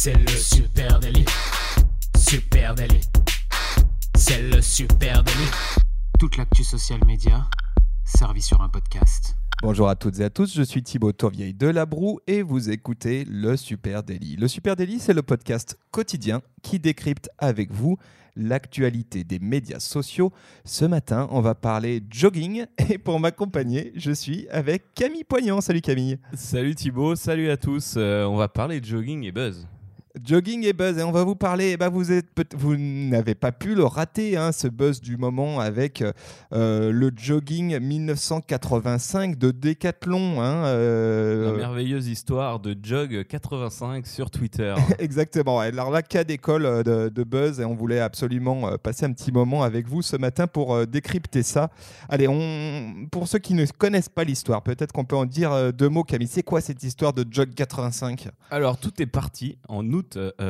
C'est le super délit. Super délit. C'est le super délit. Toute l'actu social média servie sur un podcast. Bonjour à toutes et à tous, je suis Thibaut Tourvieille de La Broue et vous écoutez Le Super Daily. Le Super Daily, c'est le podcast quotidien qui décrypte avec vous l'actualité des médias sociaux. Ce matin, on va parler jogging et pour m'accompagner, je suis avec Camille Poignant. Salut Camille. Salut Thibaut, salut à tous. On va parler de jogging et buzz. Jogging et buzz, et on va vous parler, vous n'avez pas pu le rater, hein, ce buzz du moment avec le jogging 1985 de Decathlon. La merveilleuse histoire de Jog 85 sur Twitter. Exactement, alors là, cas d'école de buzz, et on voulait absolument passer un petit moment avec vous ce matin pour décrypter ça. Allez, pour ceux qui ne connaissent pas l'histoire, peut-être qu'on peut en dire deux mots, Camille. C'est quoi cette histoire de Jog 85 ? Alors, tout est parti en août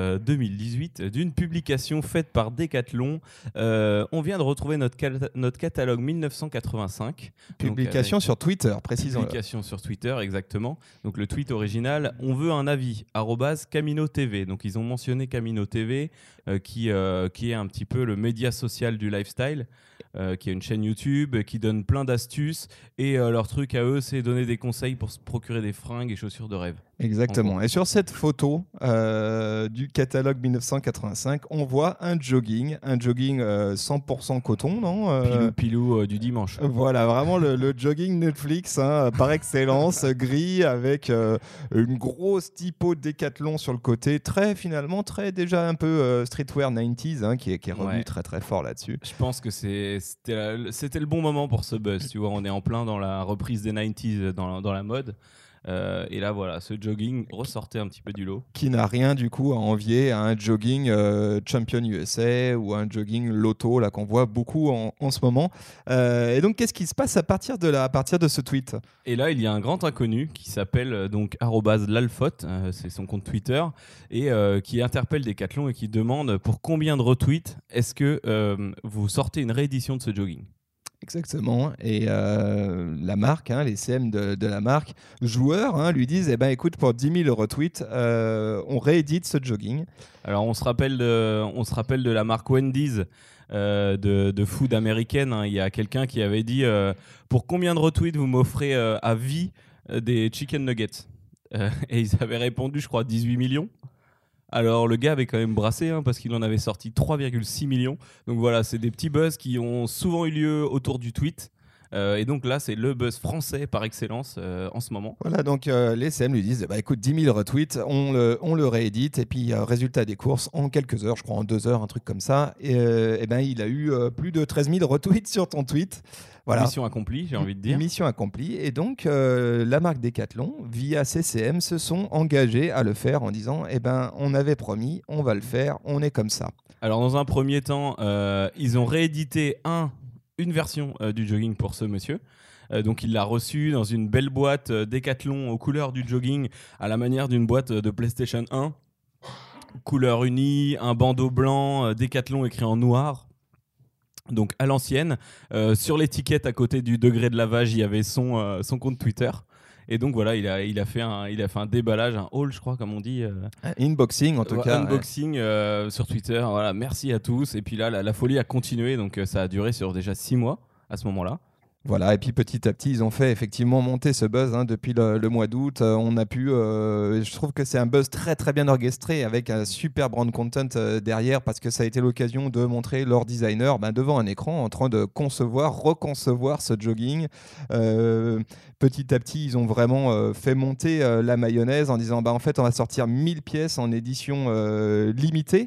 2018 d'une publication faite par Decathlon. On vient de retrouver notre catalogue 1985. Publication sur Twitter, précisons. Publication sur Twitter, exactement. Donc le tweet original, on veut un avis, @Camino TV. Donc ils ont mentionné Camino TV, qui est un petit peu le média social du lifestyle, qui est une chaîne YouTube, qui donne plein d'astuces. Et leur truc à eux, c'est donner des conseils pour se procurer des fringues et chaussures de rêve. Exactement. Et sur cette photo du catalogue 1985, on voit un jogging 100% coton, non Pilou du dimanche. Voilà, vraiment le jogging Netflix, hein, par excellence, gris avec une grosse typo Decathlon sur le côté, finalement très déjà un peu streetwear 90s, hein, qui est revenu très très fort là-dessus. Je pense que c'était le bon moment pour ce buzz, tu vois, on est en plein dans la reprise des 90s dans la mode. Et là voilà, ce jogging ressortait un petit peu du lot. Qui n'a rien du coup à envier à un jogging Champion USA ou un jogging Lotto là, qu'on voit beaucoup en ce moment. Et donc qu'est-ce qui se passe à partir de ce tweet ? Et là il y a un grand inconnu qui s'appelle donc @lalfote, c'est son compte Twitter, et qui interpelle Decathlon et qui demande pour combien de retweets est-ce que vous sortez une réédition de ce jogging. Exactement, et la marque, les CM de la marque, joueurs, lui disent écoute, pour 10 000 retweets, on réédite ce jogging. Alors on se rappelle de la marque Wendy's, de food américaine, hein. Il y a quelqu'un qui avait dit pour combien de retweets vous m'offrez à vie des chicken nuggets, et ils avaient répondu, je crois, 18 millions. Alors le gars avait quand même brassé, hein, parce qu'il en avait sorti 3,6 millions. Donc voilà, c'est des petits buzz qui ont souvent eu lieu autour du tweet. Et donc là, c'est le buzz français par excellence en ce moment. Voilà, donc les CM lui disent écoute, 10 000 retweets, on le réédite, et puis résultat des courses, en quelques heures, je crois en 2 heures, un truc comme ça, et il a eu plus de 13 000 retweets sur ton tweet. Voilà. Mission accomplie, j'ai envie de dire. Mission accomplie. Et donc, la marque Decathlon, via CCM, se sont engagés à le faire en disant on avait promis, on va le faire, on est comme ça. Alors, dans un premier temps, ils ont réédité une version du jogging pour ce monsieur. Donc, il l'a reçu dans une belle boîte Decathlon aux couleurs du jogging, à la manière d'une boîte de PlayStation 1. Couleur unie, un bandeau blanc, Decathlon écrit en noir. Donc à l'ancienne, sur l'étiquette à côté du degré de lavage, il y avait son compte Twitter. Et donc voilà, il a fait un déballage, un haul, je crois, comme on dit. Un unboxing en tout cas. Unboxing sur Twitter. Voilà, merci à tous. Et puis là, la folie a continué, donc ça a duré sur déjà 6 mois à ce moment-là. Voilà, et puis petit à petit, ils ont fait effectivement monter ce buzz depuis le mois d'août. On a pu, je trouve que c'est un buzz très très bien orchestré avec un super brand content derrière, parce que ça a été l'occasion de montrer leur designer devant un écran en train de reconcevoir ce jogging. Petit à petit, ils ont vraiment fait monter la mayonnaise en disant en fait, on va sortir 1000 pièces en édition limitée.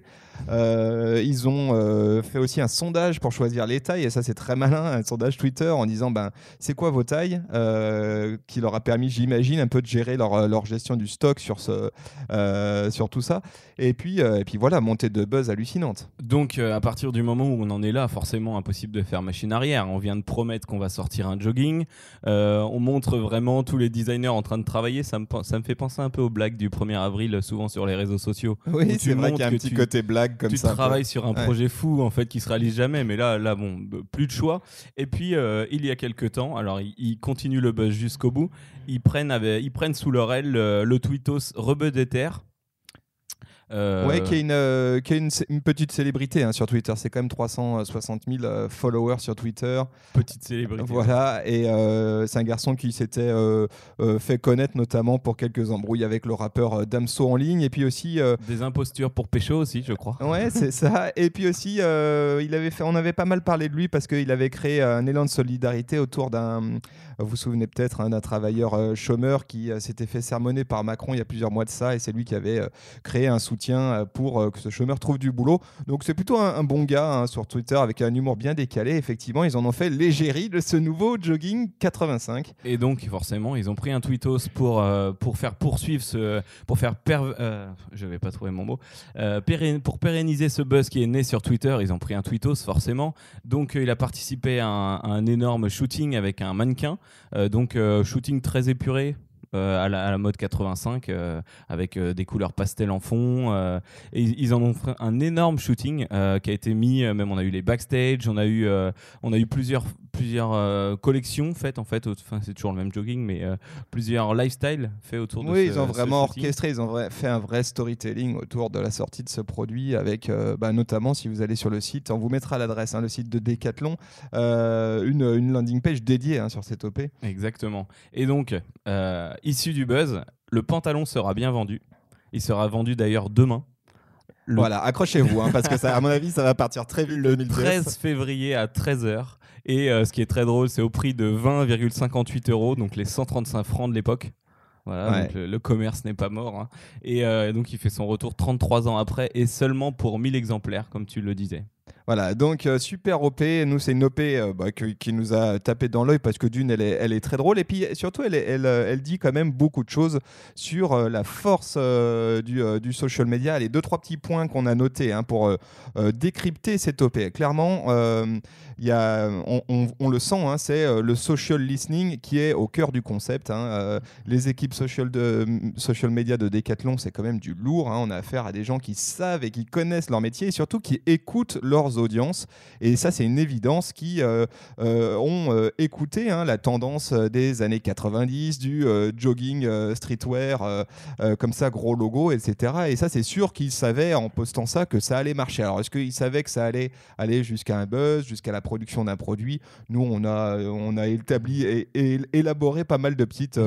Ils ont fait aussi un sondage pour choisir les tailles, et ça c'est très malin, un sondage Twitter en disant c'est quoi vos tailles, qui leur a permis, j'imagine, un peu de gérer leur gestion du stock sur tout ça, et puis voilà, montée de buzz hallucinante. Donc à partir du moment où on en est là, forcément impossible de faire machine arrière. On vient de promettre qu'on va sortir un jogging, on montre vraiment tous les designers en train de travailler. Ça me fait penser un peu aux blagues du 1er avril souvent sur les réseaux sociaux. Oui, c'est vrai qu'il y a un petit côté blague comme ça. Tu travailles sur un projet fou en fait qui se réalise jamais, mais là bon, plus de choix. Et puis il y a quelques temps, alors ils continuent le buzz jusqu'au bout. Ils prennent sous leur aile le tweetos Rebeu d'Ether. Ouais, qui est une petite célébrité hein, sur Twitter. C'est quand même 360 000 followers sur Twitter. Petite célébrité. Voilà, et c'est un garçon qui s'était fait connaître notamment pour quelques embrouilles avec le rappeur Damso en ligne. Et puis aussi. Des impostures pour pécho aussi, je crois. Ouais, c'est ça. Et puis aussi, on avait pas mal parlé de lui parce qu'il avait créé un élan de solidarité autour d'un. Vous vous souvenez peut-être hein, d'un travailleur chômeur qui s'était fait sermonner par Macron il y a plusieurs mois de ça, et c'est lui qui avait créé un soutien pour que ce chômeur trouve du boulot. Donc c'est plutôt un bon gars hein, sur Twitter avec un humour bien décalé. Effectivement, ils en ont fait l'égérie de ce nouveau Jogging 85. Et donc forcément, ils ont pris un tweetos pour faire poursuivre je vais pas trouver mon mot. Pour pérenniser ce buzz qui est né sur Twitter, ils ont pris un tweetos forcément. Donc il a participé à un énorme shooting avec un mannequin. Shooting très épuré. À la mode 85 avec des couleurs pastel en fond et ils en ont fait un énorme shooting qui a été mis même on a eu les backstage, on a eu plusieurs collections faites en fait c'est toujours le même jogging mais plusieurs lifestyles faits autour de ils ont vraiment orchestré, ils ont fait un vrai storytelling autour de la sortie de ce produit avec notamment si vous allez sur le site, on vous mettra l'adresse le site de Decathlon, une landing page dédiée sur cette OP. Exactement. Et donc issu du buzz, le pantalon sera bien vendu. Il sera vendu d'ailleurs demain. Voilà, accrochez-vous, parce que ça, à mon avis, ça va partir très vite. Le 13 février à 13h. Et ce qui est très drôle, c'est au prix de 20,58 €, donc les 135 francs de l'époque. Voilà, ouais. Donc le commerce n'est pas mort. Hein. Et donc il fait son retour 33 ans après, et seulement pour 1000 exemplaires, comme tu le disais. Voilà, donc super OP. Nous, c'est une OP qui nous a tapé dans l'œil parce que d'une, elle est très drôle. Et puis surtout, elle dit quand même beaucoup de choses sur la force du social media. Les 2-3 petits points qu'on a notés pour décrypter cette OP. Clairement, on le sent, c'est le social listening qui est au cœur du concept. Les équipes social media de Decathlon, c'est quand même du lourd. On a affaire à des gens qui savent et qui connaissent leur métier et surtout qui écoutent leurs audiences, et ça c'est une évidence, qui ont écouté la tendance des années 90 du jogging streetwear comme ça, gros logo, etc. Et ça c'est sûr qu'ils savaient en postant ça que ça allait marcher. Alors est-ce qu'ils savaient que ça allait aller jusqu'à un buzz, jusqu'à la production d'un produit? Nous on a établi et élaboré pas mal de petites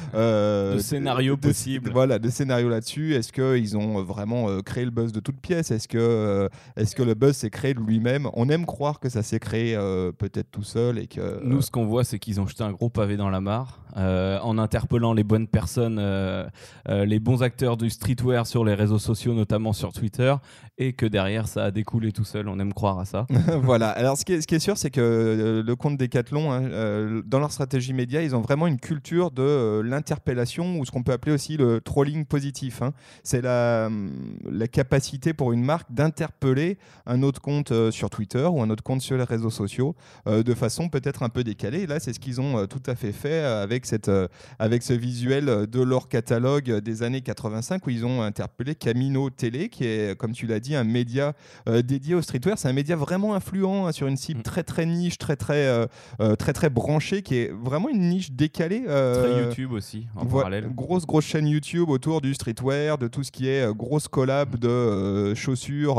de scénarios possibles. Voilà, de scénarios là-dessus. Est-ce qu'ils ont vraiment créé le buzz de toutes pièces? Est-ce que le buzz s'est créé de lui-même? On aime croire que ça s'est créé peut-être tout seul et que... Nous, ce qu'on voit, c'est qu'ils ont jeté un gros pavé dans la mare en interpellant les bonnes personnes, les bons acteurs du streetwear sur les réseaux sociaux, notamment sur Twitter, et que derrière, ça a découlé tout seul. On aime croire à ça. Voilà. Alors, ce qui est sûr, c'est que le compte Decathlon, dans leur stratégie média, ils ont vraiment une culture de l'interpellation, ou ce qu'on peut appeler aussi le trolling positif. C'est la capacité pour une marque d'interpeller un autre compte sur Twitter ou un autre compte sur les réseaux sociaux de façon peut-être un peu décalée. Et là, c'est ce qu'ils ont tout à fait fait avec ce visuel de leur catalogue des années 85 où ils ont interpellé Camino Télé, qui est, comme tu l'as dit, un média dédié au streetwear. C'est un média vraiment influent sur une cible très très niche, très très branchée, qui est vraiment une niche décalée. Très YouTube aussi, en parallèle. Grosse chaîne YouTube autour du streetwear, de tout ce qui est grosse collab de chaussures,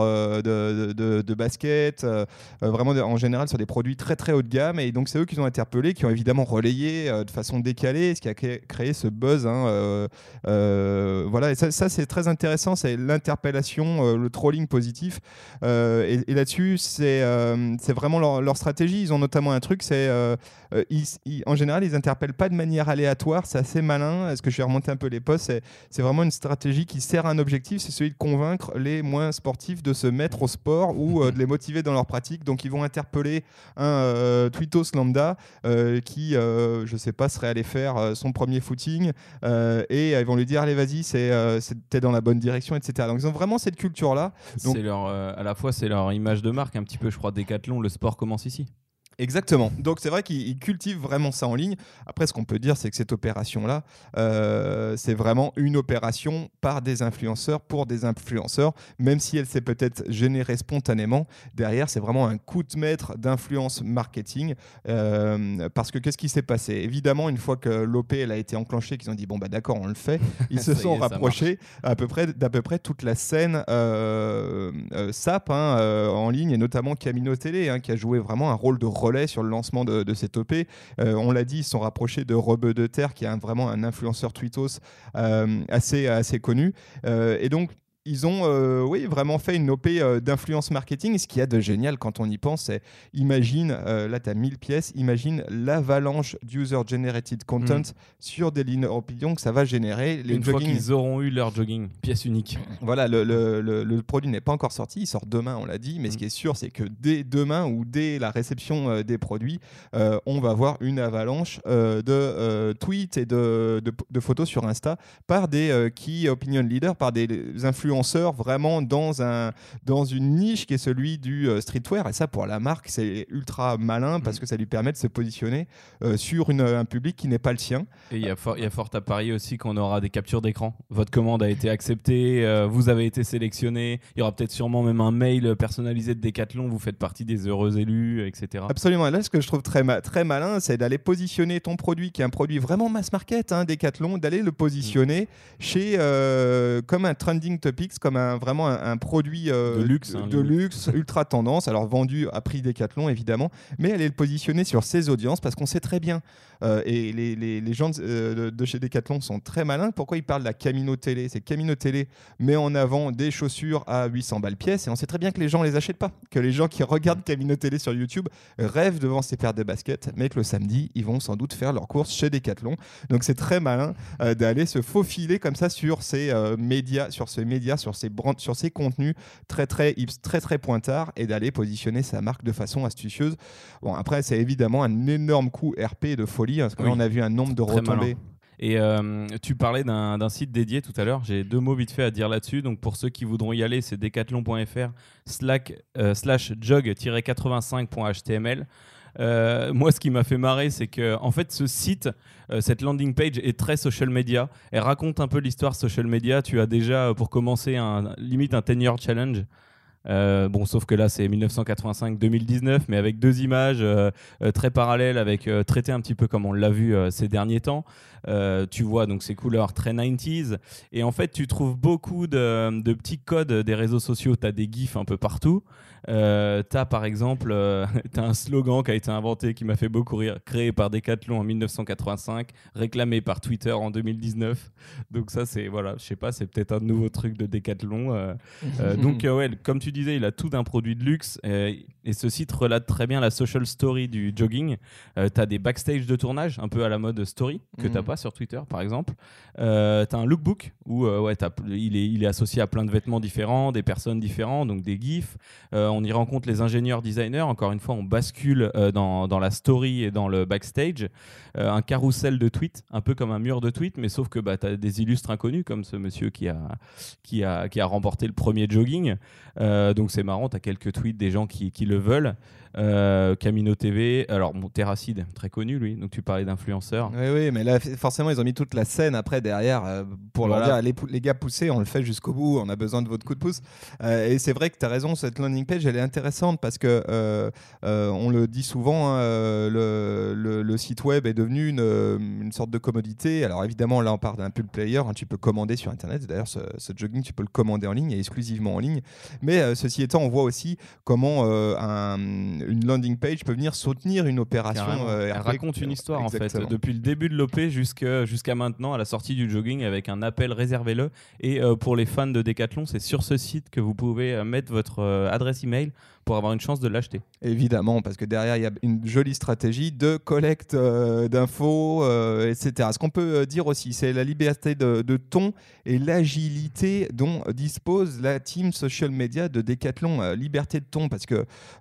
de basket, vraiment en général sur des produits très très haut de gamme. Et donc c'est eux qui ont interpellé, qui ont évidemment relayé de façon décalée, ce qui a créé ce buzz. Voilà, et ça c'est très intéressant, c'est l'interpellation, le trolling positif. Et là-dessus, c'est vraiment leur stratégie. Ils ont notamment un truc, c'est en général, ils interpellent pas de manière aléatoire. C'est assez malin. Est-ce que je vais remonter un peu les posts? C'est vraiment une stratégie qui sert à un objectif, c'est celui de convaincre les moins sportifs de se mettre au sport ou de les motiver dans leur pratique. Donc ils vont interpeller un tweetos lambda qui, je sais pas, serait allé faire son premier footing et ils vont lui dire allez vas-y, t'es dans la bonne direction, etc. Donc ils ont vraiment cette culture là. Donc, à la fois c'est leur image de marque un petit peu, je crois. Decathlon, le sport commence ici. Exactement. Donc c'est vrai qu'ils cultivent vraiment ça en ligne. Après, ce qu'on peut dire, c'est que cette opération-là, c'est vraiment une opération par des influenceurs pour des influenceurs, même si elle s'est peut-être générée spontanément. Derrière, c'est vraiment un coup de maître d'influence marketing. Parce que qu'est-ce qui s'est passé ? Évidemment, une fois que l'OP elle a été enclenchée, qu'ils ont dit bon bah d'accord, on le fait. Ils se sont rapprochés d'à peu près toute la scène SAP en ligne, et notamment Camino Télé, qui a joué vraiment un rôle de relais sur le lancement de cette OP. On l'a dit, ils se sont rapprochés de Rebeu de Terre, qui est vraiment un influenceur tweetos assez connu. Et donc, ils ont vraiment fait une OP d'influence marketing. Et ce qu'il y a de génial quand on y pense, c'est, imagine, là tu as 1000 pièces, imagine l'avalanche d'user-generated content sur des lignes opinions que ça va générer. Une fois qu'ils auront eu leur jogging, pièce unique. Voilà, le produit n'est pas encore sorti, il sort demain, on l'a dit, mais ce qui est sûr, c'est que dès demain ou dès la réception des produits, on va avoir une avalanche de tweets et de photos sur Insta par des key opinion leaders, par des influenceurs vraiment dans une niche qui est celui du streetwear. Et ça, pour la marque, c'est ultra malin parce que ça lui permet de se positionner sur un public qui n'est pas le sien. Et il y a fort à parier aussi qu'on aura des captures d'écran. Votre commande a été acceptée, vous avez été sélectionné. Il y aura peut-être sûrement même un mail personnalisé de Decathlon. Vous faites partie des heureux élus, etc. Absolument. Et là, ce que je trouve très malin, c'est d'aller positionner ton produit, qui est un produit vraiment mass market, Decathlon, d'aller le positionner chez comme un trending topic, comme vraiment un produit de luxe, ultra tendance, alors vendu à prix Decathlon évidemment, mais elle est positionnée sur ses audiences parce qu'on sait très bien, et les gens de chez Decathlon sont très malins. Pourquoi ils parlent de la Camino Télé ? C'est Camino Télé met en avant des chaussures à 800 balles pièce, et on sait très bien que les gens ne les achètent pas, que les gens qui regardent Camino Télé sur YouTube rêvent devant ces paires de baskets, mais que le samedi ils vont sans doute faire leurs courses chez Decathlon. Donc c'est très malin d'aller se faufiler comme ça sur ces médias, sur ces contenus très pointards, et d'aller positionner sa marque de façon astucieuse. Bon, après, c'est évidemment un énorme coup RP de folie, parce que là, on a vu un nombre de retombées. Et tu parlais d'un site dédié tout à l'heure. J'ai 2 mots vite fait à dire là-dessus. Donc pour ceux qui voudront y aller, c'est decathlon.fr/jog-85.html. Moi, ce qui m'a fait marrer, c'est que en fait, ce site, cette landing page est très social media. Elle raconte un peu l'histoire social media. Tu as déjà, pour commencer, limite un 10-year challenge. Sauf que là c'est 1985-2019, mais avec 2 images très parallèles, avec traité un petit peu comme on l'a vu ces derniers temps. Tu vois donc ces couleurs très 90s, et en fait tu trouves beaucoup de petits codes des réseaux sociaux. Tu as des gifs un peu partout. Tu as par exemple t'as un slogan qui a été inventé, qui m'a fait beaucoup rire, créé par Decathlon en 1985, réclamé par Twitter en 2019. Donc ça c'est, voilà, je sais pas, c'est peut-être un nouveau truc de Decathlon. Donc comme tu disais, il a tout d'un produit de luxe, et ce site relate très bien la social story du jogging. Tu as des backstage de tournage un peu à la mode story que tu n'as pas sur Twitter par exemple. Tu as un lookbook où il est associé à plein de vêtements différents, des personnes différentes, donc des gifs. On y rencontre les ingénieurs designers. Encore une fois, on bascule dans la story et dans le backstage. Un carrousel de tweets, un peu comme un mur de tweets, mais sauf que tu as des illustres inconnus comme ce monsieur qui a remporté le premier jogging. Donc c'est marrant, tu as quelques tweets des gens qui le veulent. Camino TV, alors Terracide, très connu lui, donc tu parlais d'influenceurs. Oui, mais là forcément ils ont mis toute la scène après derrière pour leur dire les gars, poussez, on le fait jusqu'au bout, on a besoin de votre coup de pouce. Et c'est vrai que tu as raison, cette landing page elle est intéressante parce que on le dit souvent, le site web est devenu une sorte de commodité. Alors évidemment là on part d'un pure player, tu peux commander sur internet, d'ailleurs ce jogging tu peux le commander en ligne et exclusivement en ligne, mais ceci étant on voit aussi comment une landing page peut venir soutenir une opération. Elle raconte une histoire. Exactement. En fait, depuis le début de l'OP jusqu'à maintenant, à la sortie du jogging, avec un appel réservez-le. Et pour les fans de Decathlon, c'est sur ce site que vous pouvez mettre votre adresse email pour avoir une chance de l'acheter. Évidemment, parce que derrière, il y a une jolie stratégie de collecte d'infos, etc. Ce qu'on peut dire aussi, c'est la liberté de ton et l'agilité dont dispose la team social media de Decathlon. Liberté de ton, parce que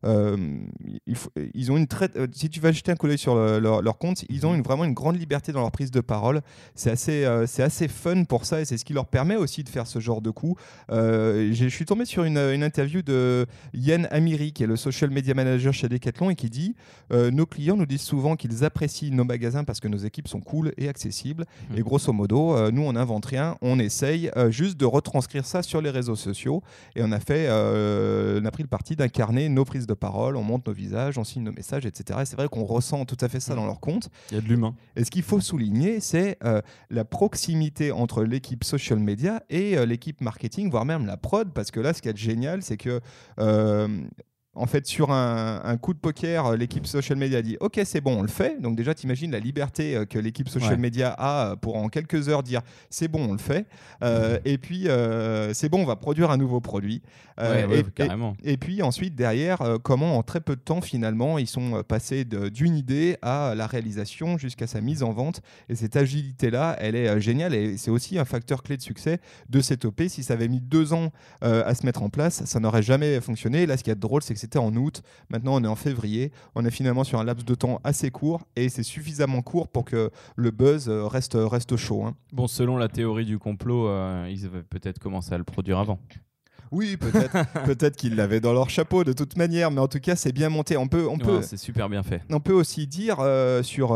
ils ont si tu vas jeter un coup d'œil sur leur compte, ils ont vraiment une grande liberté dans leur prise de parole. C'est assez fun pour ça, et c'est ce qui leur permet aussi de faire ce genre de coup. Je suis tombé sur une interview de Yann Amiri, Thierry, qui est le social media manager chez Decathlon, et qui dit nos clients nous disent souvent qu'ils apprécient nos magasins parce que nos équipes sont cool et accessibles. Et grosso modo, nous, on n'invente rien, on essaye juste de retranscrire ça sur les réseaux sociaux. Et on a pris le parti d'incarner nos prises de parole, on monte nos visages, on signe nos messages, etc. Et c'est vrai qu'on ressent tout à fait ça dans leur compte. Il y a de l'humain. Et ce qu'il faut souligner, c'est la proximité entre l'équipe social media et l'équipe marketing, voire même la prod, parce que là, ce qui est génial, c'est que en fait, sur un coup de poker, l'équipe social media dit « Ok, c'est bon, on le fait ». Donc déjà, t'imagines la liberté que l'équipe social media a pour en quelques heures dire « C'est bon, on le fait ». Et puis, c'est bon, on va produire un nouveau produit. Carrément. Et puis ensuite, derrière, comment en très peu de temps, finalement, ils sont passés d'une idée à la réalisation jusqu'à sa mise en vente. Et cette agilité-là, elle est géniale. Et c'est aussi un facteur clé de succès de cette OP. Si ça avait mis 2 ans à se mettre en place, ça n'aurait jamais fonctionné. Là, ce qui est drôle, c'est que c'était en août, maintenant on est en février, on est finalement sur un laps de temps assez court et c'est suffisamment court pour que le buzz reste chaud. Hein. Bon, selon la théorie du complot, ils avaient peut-être commencé à le produire avant. Oui, peut-être qu'ils l'avaient dans leur chapeau de toute manière, mais en tout cas, c'est bien monté. C'est super bien fait. On peut aussi dire sur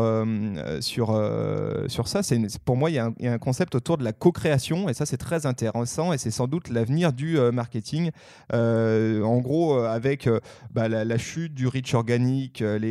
ça, pour moi, il y a un concept autour de la co-création, et ça, c'est très intéressant, et c'est sans doute l'avenir du marketing. En gros, avec la chute du reach organique, on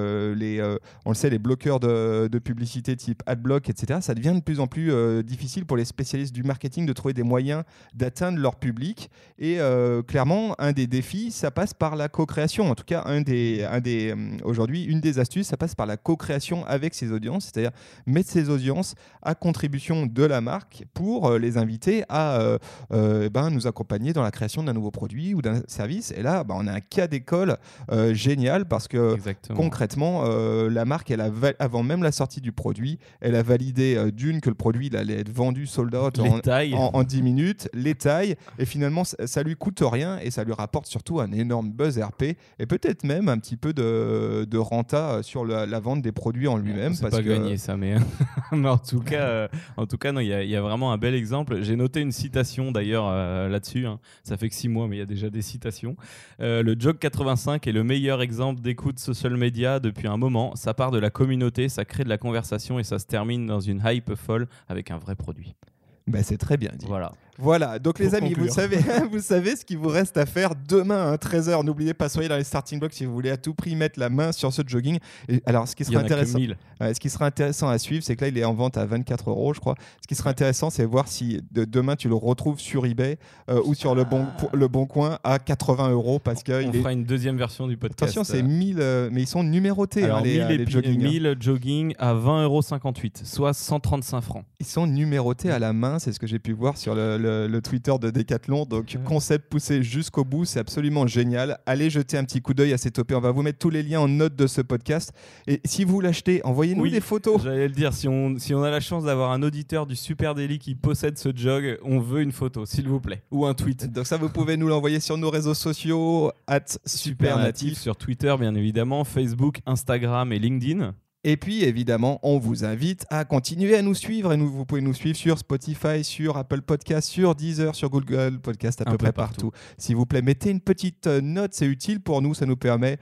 le sait, les bloqueurs de publicité type AdBlock, etc., ça devient de plus en plus difficile pour les spécialistes du marketing de trouver des moyens d'atteindre leur public. Et clairement, un des défis, ça passe par la co-création. En tout cas, aujourd'hui, une des astuces, ça passe par la co-création avec ses audiences, c'est-à-dire mettre ses audiences à contribution de la marque pour les inviter à nous accompagner dans la création d'un nouveau produit ou d'un service. Et là, on a un cas d'école génial parce que concrètement, la marque, avant même la sortie du produit, elle a validé que le produit il allait être vendu sold out en 10 minutes, les tailles, et finalement, ça lui coûte rien et ça lui rapporte surtout un énorme buzz RP et peut-être même un petit peu de renta sur la vente des produits en lui-même. C'est pas gagné ça, mais en tout cas, non, il y a vraiment un bel exemple. J'ai noté une citation d'ailleurs là-dessus. Hein. Ça fait que 6 mois, mais il y a déjà des citations. Le Jog 85 est le meilleur exemple d'écoute social media depuis un moment. Ça part de la communauté, ça crée de la conversation et ça se termine dans une hype folle avec un vrai produit. C'est très bien dit. Voilà, donc les amis, vous savez ce qu'il vous reste à faire demain à 13h. N'oubliez pas, soyez dans les starting blocks si vous voulez à tout prix mettre la main sur ce jogging. Et alors, ce qui sera intéressant à suivre, c'est que là, il est en vente à 24 €, je crois. Ce qui sera intéressant, c'est voir si demain, tu le retrouves sur eBay ou sur le Bon Coin à 80 €. Parce on fera une deuxième version du podcast. Attention, c'est 1000, mais ils sont numérotés, alors, les jogging. 1000 jogging à 20,58 €, soit 135 francs. Ils sont numérotés à la main, c'est ce que j'ai pu voir sur le Twitter de Decathlon. Donc, concept poussé jusqu'au bout, c'est absolument génial. Allez jeter un petit coup d'œil à cette OP. On va vous mettre tous les liens en note de ce podcast. Et si vous l'achetez, envoyez-nous des photos. J'allais le dire, si on a la chance d'avoir un auditeur du Super Daily qui possède ce jog, on veut une photo, s'il vous plaît. Ou un tweet. Donc ça, vous pouvez nous l'envoyer sur nos réseaux sociaux, @supernatif. Sur Twitter, bien évidemment, Facebook, Instagram et LinkedIn. Et puis, évidemment, on vous invite à continuer à nous suivre. Et vous pouvez nous suivre sur Spotify, sur Apple Podcast, sur Deezer, sur Google Podcast, à peu près partout. S'il vous plaît, mettez une petite note, c'est utile pour nous. Ça nous permet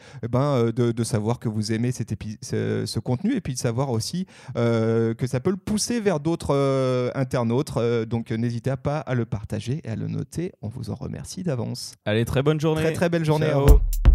de savoir que vous aimez ce contenu et puis de savoir aussi que ça peut le pousser vers d'autres internautes. Donc, n'hésitez pas à le partager et à le noter. On vous en remercie d'avance. Allez, très bonne journée. Très, très belle journée. Ciao. À vous.